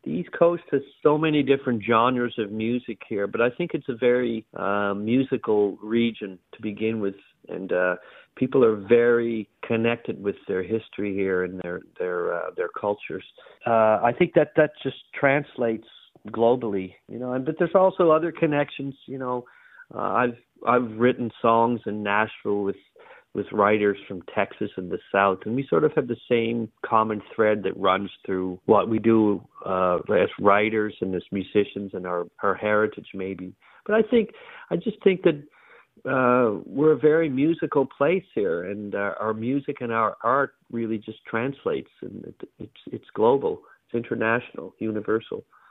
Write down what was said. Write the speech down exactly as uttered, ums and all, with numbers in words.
the East Coast has so many different genres of music here, but I think it's a very uh, musical region to begin with, and uh, people are very connected with their history here and their their uh, their cultures. Uh, I think that that just translates globally, you know. And but there's also other connections, you know. Uh, I've I've written songs in Nashville with with writers from Texas and the South, and we sort of have the same common thread that runs through what we do uh, as writers and as musicians and our, our heritage, maybe. But I think, I just think that uh, we're a very musical place here, and uh, our music and our art really just translates, and it, it's it's global, it's international, universal.